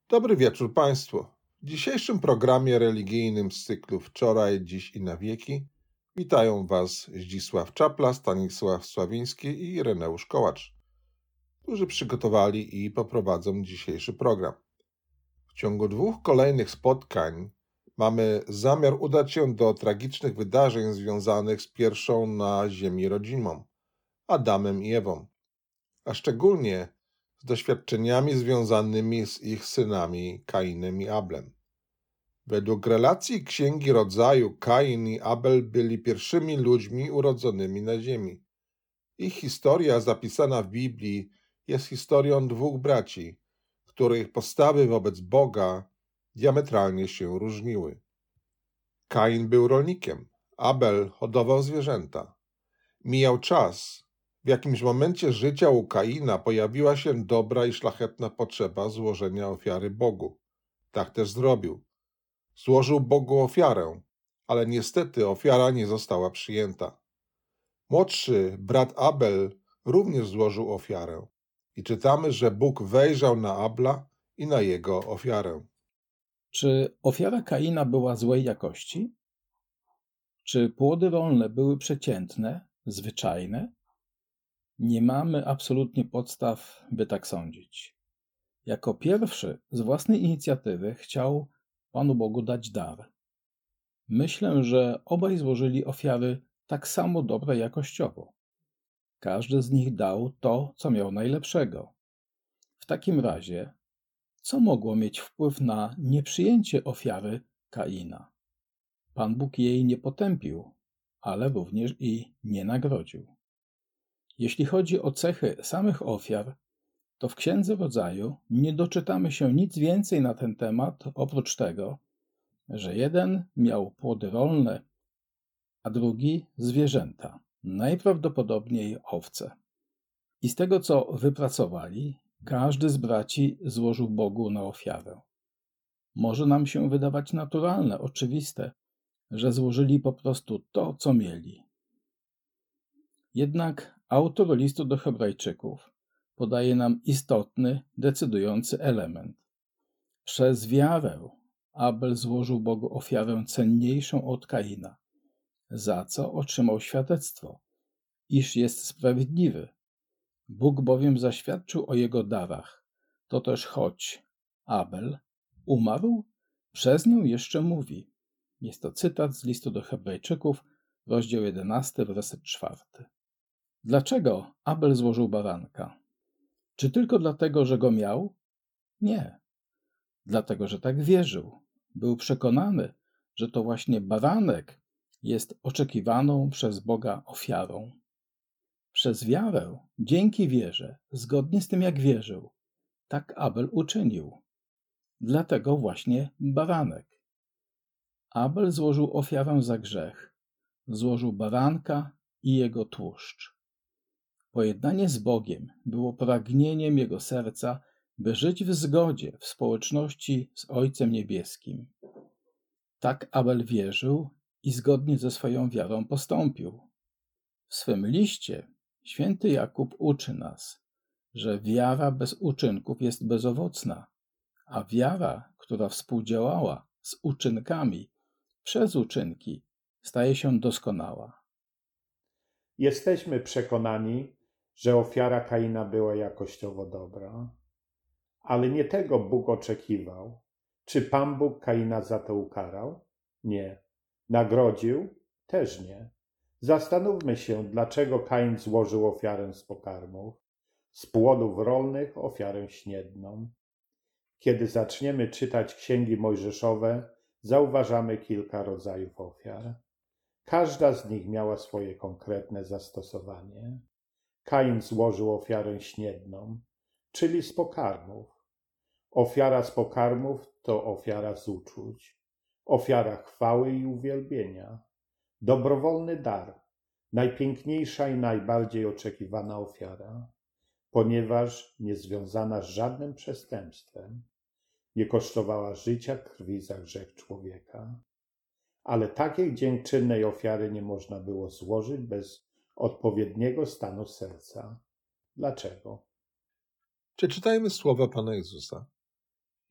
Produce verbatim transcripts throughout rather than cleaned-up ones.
Dobry wieczór Państwu. W dzisiejszym programie religijnym z cyklu Wczoraj, Dziś i na wieki witają Was Zdzisław Czapla, Stanisław Sławiński i Ireneusz Kołacz, którzy przygotowali i poprowadzą dzisiejszy program. W ciągu dwóch kolejnych spotkań mamy zamiar udać się do tragicznych wydarzeń związanych z pierwszą na ziemi rodziną, Adamem i Ewą, a szczególnie z doświadczeniami związanymi z ich synami Kainem i Ablem. Według relacji Księgi Rodzaju Kain i Abel byli pierwszymi ludźmi urodzonymi na ziemi. Ich historia zapisana w Biblii jest historią dwóch braci, których postawy wobec Boga diametralnie się różniły. Kain był rolnikiem, Abel hodował zwierzęta. Mijał czas. W jakimś momencie życia u Kaina pojawiła się dobra i szlachetna potrzeba złożenia ofiary Bogu. Tak też zrobił. Złożył Bogu ofiarę, ale niestety ofiara nie została przyjęta. Młodszy brat Abel również złożył ofiarę i czytamy, że Bóg wejrzał na Abla i na jego ofiarę. Czy ofiara Kaina była złej jakości? Czy płody rolne były przeciętne, zwyczajne? Nie mamy absolutnie podstaw, by tak sądzić. Jako pierwszy z własnej inicjatywy chciał Panu Bogu dać dar. Myślę, że obaj złożyli ofiary tak samo dobre jakościowo. Każdy z nich dał to, co miał najlepszego. W takim razie, co mogło mieć wpływ na nieprzyjęcie ofiary Kaina? Pan Bóg jej nie potępił, ale również i nie nagrodził. Jeśli chodzi o cechy samych ofiar, to w Księdze Rodzaju nie doczytamy się nic więcej na ten temat, oprócz tego, że jeden miał płody rolne, a drugi zwierzęta, najprawdopodobniej owce. I z tego, co wypracowali, każdy z braci złożył Bogu na ofiarę. Może nam się wydawać naturalne, oczywiste, że złożyli po prostu to, co mieli. Jednak autor listu do Hebrajczyków podaje nam istotny, decydujący element. Przez wiarę Abel złożył Bogu ofiarę cenniejszą od Kaina, za co otrzymał świadectwo, iż jest sprawiedliwy. Bóg bowiem zaświadczył o jego darach. To też choć Abel umarł, przez nią jeszcze mówi. Jest to cytat z listu do Hebrajczyków, rozdział jedenasty, werset czwarty. Dlaczego Abel złożył baranka? Czy tylko dlatego, że go miał? Nie. Dlatego, że tak wierzył. Był przekonany, że to właśnie baranek jest oczekiwaną przez Boga ofiarą. Przez wiarę, dzięki wierze, zgodnie z tym jak wierzył, tak Abel uczynił. Dlatego właśnie baranek. Abel złożył ofiarę za grzech. Złożył baranka i jego tłuszcz. Pojednanie z Bogiem było pragnieniem jego serca, by żyć w zgodzie, w społeczności z Ojcem Niebieskim. Tak Abel wierzył i zgodnie ze swoją wiarą postąpił. W swym liście święty Jakub uczy nas, że wiara bez uczynków jest bezowocna, a wiara, która współdziałała z uczynkami, przez uczynki staje się doskonała. Jesteśmy przekonani, że ofiara Kaina była jakościowo dobra, ale nie tego Bóg oczekiwał. Czy Pan Bóg Kaina za to ukarał? Nie. Nagrodził? Też nie. Zastanówmy się, dlaczego Kain złożył ofiarę z pokarmów, z płodów rolnych ofiarę śniedną. Kiedy zaczniemy czytać księgi mojżeszowe, zauważamy kilka rodzajów ofiar. Każda z nich miała swoje konkretne zastosowanie. Kain złożył ofiarę śniedną, czyli z pokarmów. Ofiara z pokarmów to ofiara z uczuć, ofiara chwały i uwielbienia, dobrowolny dar, najpiękniejsza i najbardziej oczekiwana ofiara, ponieważ nie związana z żadnym przestępstwem, nie kosztowała życia, krwi za grzech człowieka. Ale takiej dziękczynnej ofiary nie można było złożyć bez odpowiedniego stanu serca. Dlaczego? Przeczytajmy słowa Pana Jezusa.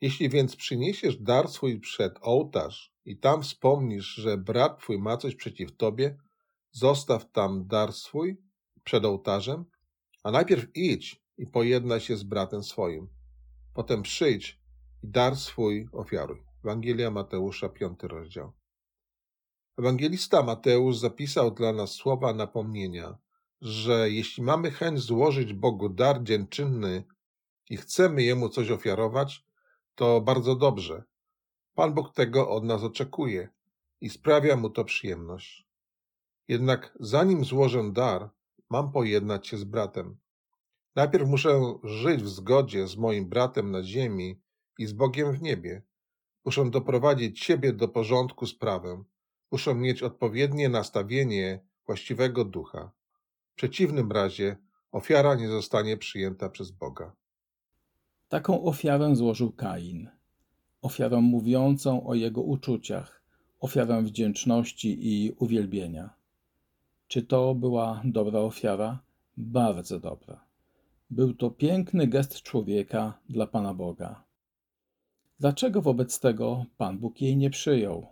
Jeśli więc przyniesiesz dar swój przed ołtarz i tam wspomnisz, że brat twój ma coś przeciw tobie, zostaw tam dar swój przed ołtarzem, a najpierw idź i pojednaj się z bratem swoim. Potem przyjdź i dar swój ofiaruj. Ewangelia Mateusza, piąty rozdział. Ewangelista Mateusz zapisał dla nas słowa napomnienia, że jeśli mamy chęć złożyć Bogu dar dziękczynny i chcemy Jemu coś ofiarować, to bardzo dobrze. Pan Bóg tego od nas oczekuje i sprawia Mu to przyjemność. Jednak zanim złożę dar, mam pojednać się z bratem. Najpierw muszę żyć w zgodzie z moim bratem na ziemi i z Bogiem w niebie. Muszę doprowadzić siebie do porządku z prawem. Muszę mieć odpowiednie nastawienie właściwego ducha. W przeciwnym razie ofiara nie zostanie przyjęta przez Boga. Taką ofiarę złożył Kain. Ofiarę mówiącą o jego uczuciach, ofiarę wdzięczności i uwielbienia. Czy to była dobra ofiara? Bardzo dobra. Był to piękny gest człowieka dla Pana Boga. Dlaczego wobec tego Pan Bóg jej nie przyjął?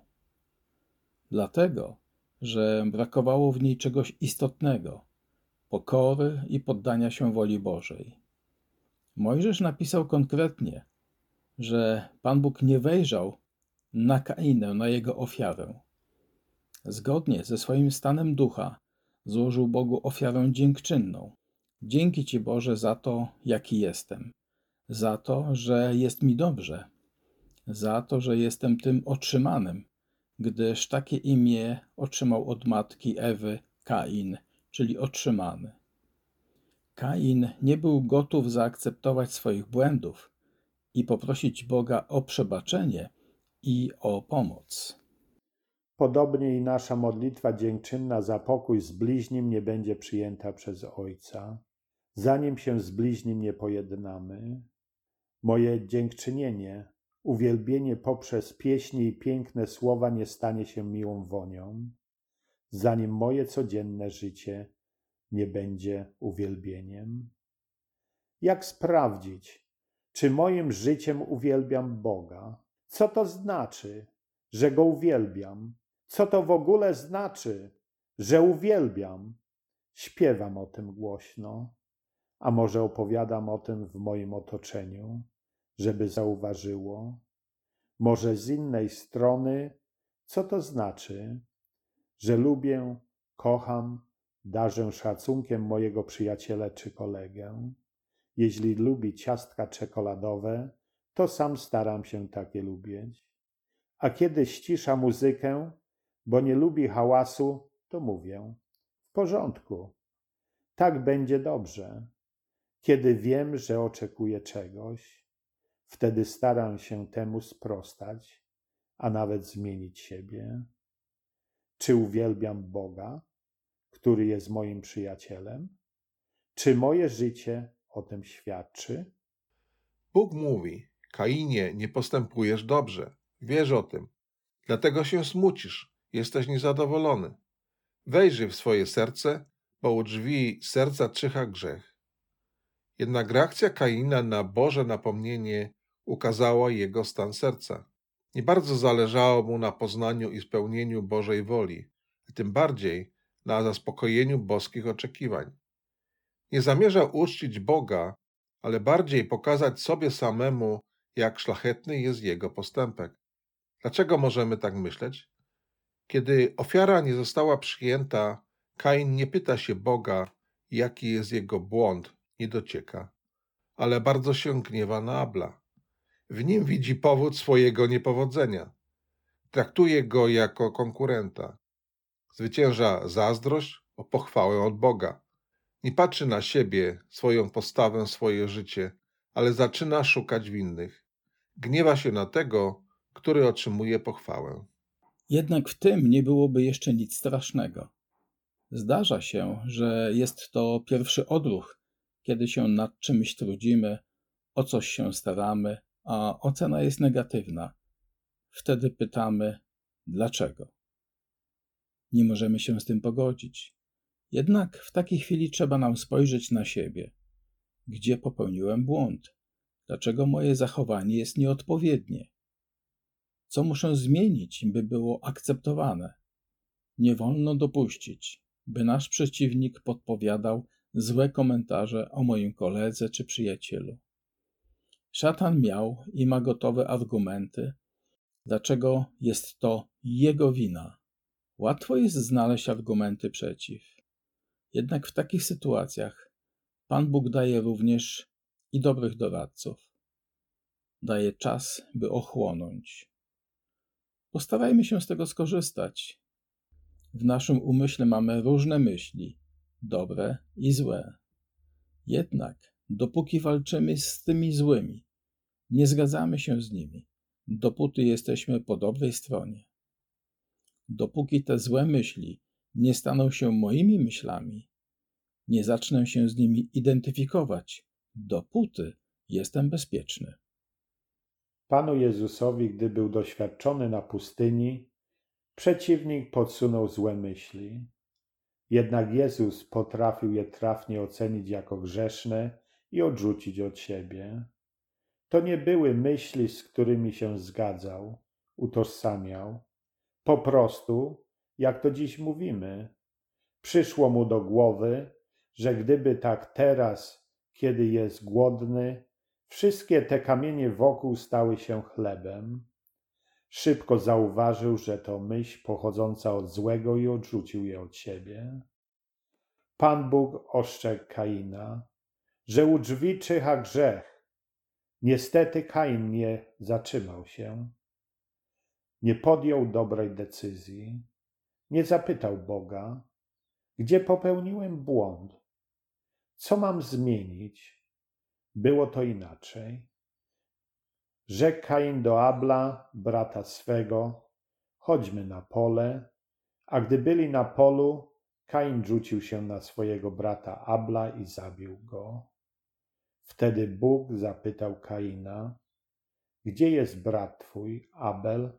Dlatego, że brakowało w niej czegoś istotnego, pokory i poddania się woli Bożej. Mojżesz napisał konkretnie, że Pan Bóg nie wejrzał na Kainę, na jego ofiarę. Zgodnie ze swoim stanem ducha złożył Bogu ofiarę dziękczynną. Dzięki Ci, Boże, za to, jaki jestem, za to, że jest mi dobrze, za to, że jestem tym otrzymanym, gdyż takie imię otrzymał od matki Ewy Kain, czyli otrzymany. Kain nie był gotów zaakceptować swoich błędów i poprosić Boga o przebaczenie i o pomoc. Podobnie i nasza modlitwa dziękczynna za pokój z bliźnim nie będzie przyjęta przez Ojca, zanim się z bliźnim nie pojednamy. Moje dziękczynienie, uwielbienie poprzez pieśni i piękne słowa nie stanie się miłą wonią, zanim moje codzienne życie nie będzie uwielbieniem. Jak sprawdzić, czy moim życiem uwielbiam Boga? Co to znaczy, że Go uwielbiam? Co to w ogóle znaczy, że uwielbiam? Śpiewam o tym głośno, a może opowiadam o tym w moim otoczeniu, żeby zauważyło? Może z innej strony, co to znaczy, że lubię, kocham, darzę szacunkiem mojego przyjaciela czy kolegę? Jeśli lubi ciastka czekoladowe, to sam staram się takie lubić. A kiedy ścisza muzykę, bo nie lubi hałasu, to mówię: w porządku, tak będzie dobrze. Kiedy wiem, że oczekuje czegoś, wtedy staram się temu sprostać, a nawet zmienić siebie. Czy uwielbiam Boga, który jest moim przyjacielem? Czy moje życie o tym świadczy? Bóg mówi: Kainie, nie postępujesz dobrze. Wiesz o tym. Dlatego się smucisz. Jesteś niezadowolony. Wejrzyj w swoje serce, bo u drzwi serca czyha grzech. Jednak reakcja Kaina na Boże napomnienie ukazała jego stan serca. Nie bardzo zależało mu na poznaniu i spełnieniu Bożej woli, a tym bardziej na zaspokojeniu boskich oczekiwań. Nie zamierzał uczcić Boga, ale bardziej pokazać sobie samemu, jak szlachetny jest jego postępek. Dlaczego możemy tak myśleć? Kiedy ofiara nie została przyjęta, Kain nie pyta się Boga, jaki jest jego błąd, nie docieka, ale bardzo się gniewa na Abla. W nim widzi powód swojego niepowodzenia. Traktuje go jako konkurenta. Zwycięża zazdrość o pochwałę od Boga. Nie patrzy na siebie, swoją postawę, swoje życie, ale zaczyna szukać winnych. Gniewa się na tego, który otrzymuje pochwałę. Jednak w tym nie byłoby jeszcze nic strasznego. Zdarza się, że jest to pierwszy odruch, kiedy się nad czymś trudzimy, o coś się staramy, a ocena jest negatywna. Wtedy pytamy, dlaczego? Nie możemy się z tym pogodzić. Jednak w takiej chwili trzeba nam spojrzeć na siebie. Gdzie popełniłem błąd? Dlaczego moje zachowanie jest nieodpowiednie? Co muszę zmienić, by było akceptowane? Nie wolno dopuścić, by nasz przeciwnik podpowiadał złe komentarze o moim koledze czy przyjacielu. Szatan miał i ma gotowe argumenty, dlaczego jest to jego wina. Łatwo jest znaleźć argumenty przeciw. Jednak w takich sytuacjach Pan Bóg daje również i dobrych doradców. Daje czas, by ochłonąć. Postarajmy się z tego skorzystać. W naszym umyśle mamy różne myśli, dobre i złe. Jednak dopóki walczymy z tymi złymi, nie zgadzamy się z nimi, dopóty jesteśmy po dobrej stronie. Dopóki te złe myśli nie staną się moimi myślami, nie zacznę się z nimi identyfikować, dopóty jestem bezpieczny. Panu Jezusowi, gdy był doświadczony na pustyni, przeciwnik podsunął złe myśli. Jednak Jezus potrafił je trafnie ocenić jako grzeszne i odrzucić od siebie. To nie były myśli, z którymi się zgadzał, utożsamiał. Po prostu, jak to dziś mówimy, przyszło mu do głowy, że gdyby tak teraz, kiedy jest głodny, wszystkie te kamienie wokół stały się chlebem. Szybko zauważył, że to myśl pochodząca od złego i odrzucił je od siebie. Pan Bóg ostrzegł Kaina, że u drzwi czyha grzech. Niestety Kain nie zatrzymał się. Nie podjął dobrej decyzji. Nie zapytał Boga, gdzie popełniłem błąd. Co mam zmienić? Było to inaczej. Rzekł Kain do Abla, brata swego, chodźmy na pole, a gdy byli na polu, Kain rzucił się na swojego brata Abla i zabił go. Wtedy Bóg zapytał Kaina, gdzie jest brat twój, Abel?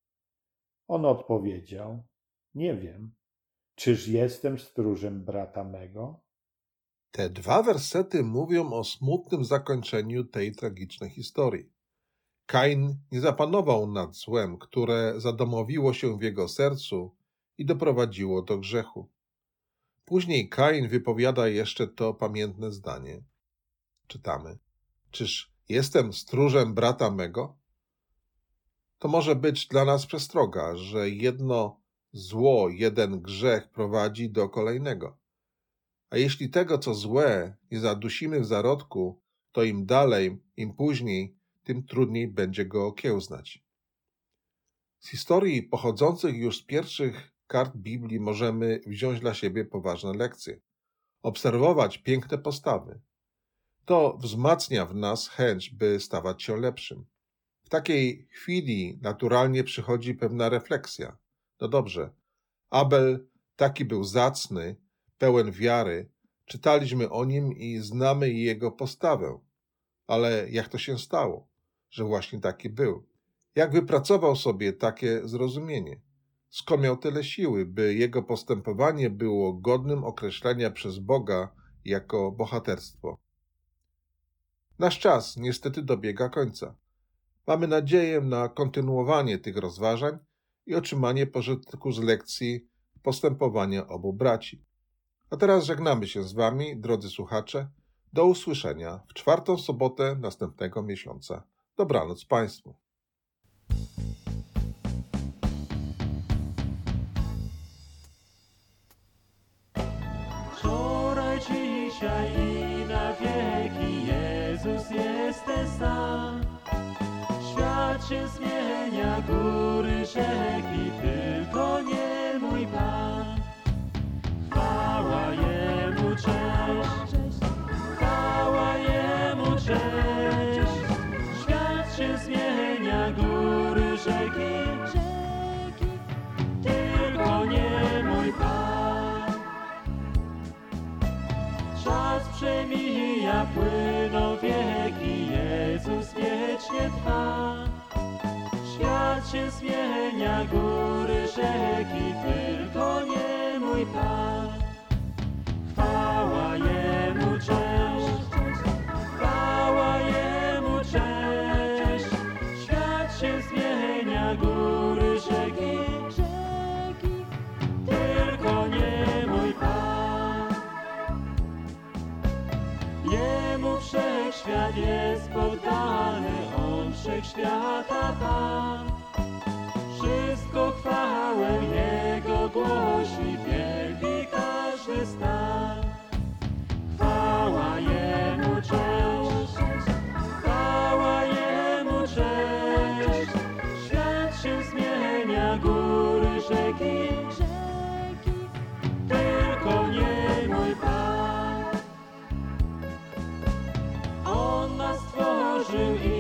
On odpowiedział, nie wiem, czyż jestem stróżem brata mego? Te dwa wersety mówią o smutnym zakończeniu tej tragicznej historii. Kain nie zapanował nad złem, które zadomowiło się w jego sercu i doprowadziło do grzechu. Później Kain wypowiada jeszcze to pamiętne zdanie. Czytamy: czyż jestem stróżem brata mego? To może być dla nas przestroga, że jedno zło, jeden grzech prowadzi do kolejnego. A jeśli tego, co złe, nie zadusimy w zarodku, to im dalej, im później, tym trudniej będzie go okiełznać. Z historii pochodzących już z pierwszych kart Biblii możemy wziąć dla siebie poważne lekcje. Obserwować piękne postawy. To wzmacnia w nas chęć, by stawać się lepszym. W takiej chwili naturalnie przychodzi pewna refleksja. No dobrze, Abel taki był zacny, pełen wiary, czytaliśmy o nim i znamy jego postawę. Ale jak to się stało, że właśnie taki był? Jak wypracował sobie takie zrozumienie? Skąd miał tyle siły, by jego postępowanie było godnym określenia przez Boga jako bohaterstwo? Nasz czas niestety dobiega końca. Mamy nadzieję na kontynuowanie tych rozważań i otrzymanie pożytku z lekcji postępowania obu braci. A teraz żegnamy się z wami, drodzy słuchacze. Do usłyszenia w czwartą sobotę następnego miesiąca. Dobranoc Państwu. Wczoraj, dzisiaj i na wieki Jezus jest ten sam. Świat się zmienia, góry, rzeki, tylko nie mój Pan. Chwała Jemu, cześć, chwała Jemu, cześć. Świat się zmienia, góry, rzeki, tylko nie mój Pan. Czas przemija, płyną wieki, Jezus wiecznie trwa. Świat się zmienia, góry, rzeki, tylko nie mój Pan. Chwała Jemu, cześć, chwała Jemu, świat jest poddany, On wszechświata Pan. Wszystko chwałę Jego głosi, wielki każdy stan. Chwała Jemu, cześć, chwała Jemu, cześć. Świat się zmienia, góry, rzeki, tylko nie mój Pan. On nas stworzył i